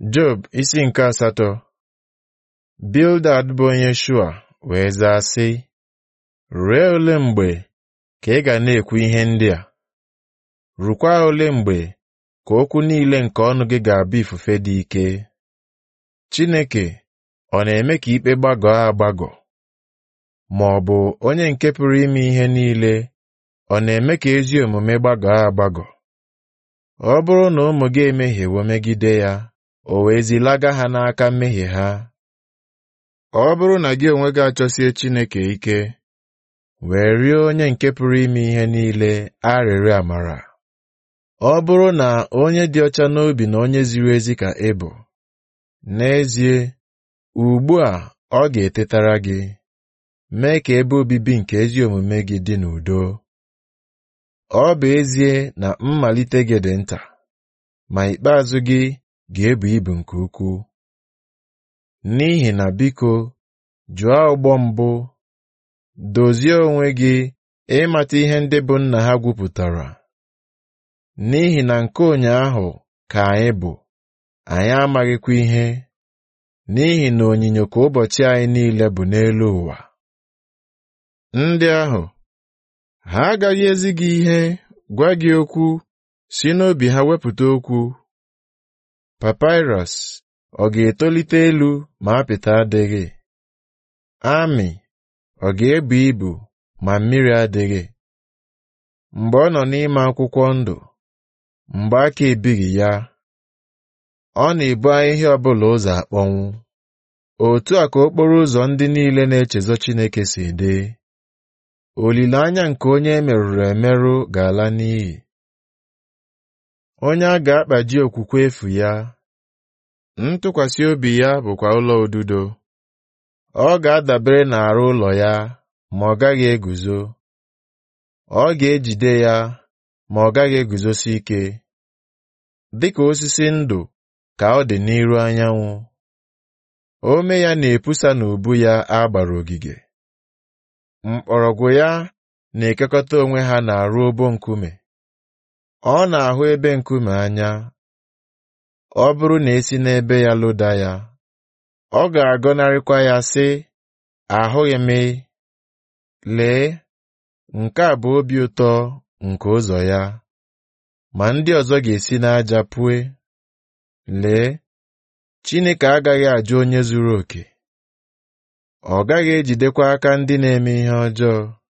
Job isi nke 8. Bildad bụ onye Shua wee zaa sị, ruo ole mgbe ka ị ga na-ekwu ihe ndị a? Rukwa ole mgbe ka okwu niile nke ọnụ gị ga-abụ ifufe dị ike? Chineke ọ na-eme ka ikpe gbagọọ agbagọ? Ma ọ bụ onye nke pụrụ ime ihe niile ọ na-eme ka ezi omume gbagọọ agbagọ? Ọ bụrụ na ụmụ gị emehiewo megide ya, o wee zilaga ha n'aka mmehie ha. Ọ bụrụ na gị onwe gị achọsie Chineke ike, wee rịọ onye nke pụrụ ime ihe niile arịrịọ amara. Ọ bụrụ na onye dị ọcha n'obi na onye ziri ezi ka ị bụ, n'ezie, ugbu a ọ ga-etetara gị, mee ka ebe obibi nke ezi omume gị dị n'udo. Ọ bụ ezie na mmalite gị dị nta, ma ikpeazụ gị ga-ebu ibu nke ukwuu. N'ihi na biko, jụọ ọgbọ mbụ, dozie onwe gị ịmata ihe ndị bụ nna ha gwupụtara. N'ihi na nke ụnyaahụ ka anyị bụ, anyị amaghịkwa ihe, n'ihi na onyinyo ka ụbọchị anyị niile bụ n'elu ụwa. Ndị ahụ, ha agaghị ezi gị ihe, gwa gị okwu, si n'obi ha wepụta okwu. Papyrus ọ ga-etolite elu ma apịta adịghị? Amị ọ ga-ebu ibu ma mmiri adịghị? Mgbe ọ nọ n'ime akwụkwọ ndụ, mgbe aka ebighị ya, ọ na-ebu ahịhịa ọbụla ụzọ akpọnwụ. Otu a ka okporo ụzọ ndị niile na-echezọ Chineke si dị. Olileanya nke onye emerụrụ emerụ ga-ala n'iyi. Onye a ga-akpaji okwukwe efu ya, ntụkwasị obi ya bụkwa ụlọ odudo. Ọ ga-adabere n'arụ ụlọ ya, ma ọ gaghị eguzo. Ọ ga-ejide ya, ma ọ gaghị eguzosi ike. Dịka osisi ndụ ka ọ dị n'iru anyanwụ. Ome ya na-epusa n'ubu ya a gbara ogige. Mkpọrọgwụ ya na-ekekọta onwe ha n'arụ obo nkume. Ọ na-ahụ ebe nkume anya. Ọ bụrụ na esi n'ebe ya loda ya, ọ ga-agọnarịkwa ya sị, ahụghị m. Lee, nke a bụ obi ụtọ nke ụzọ ya, ma ndị ọzọ ga-esi n'aja pụọ. Lee, Chineke agaghị ajụ onye zuru oke. Ọ gaghị ejidekwa aka ndị na-eme ihe ọjọọ.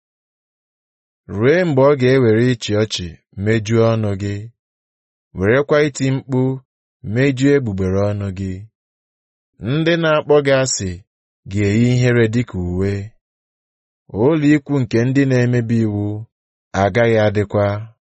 Ruo mgbe ọ ga-ewere ịchị ọchị mejuo ọnụ gị, werekwa iti mkpu mejuo egbugbere ọnụ gị. Ndị na-akpọ gị asị ga-eyi ihere dịka uwe. Ụlọ ikwu nke ndị na-emebi iwu agaghị adịkwa.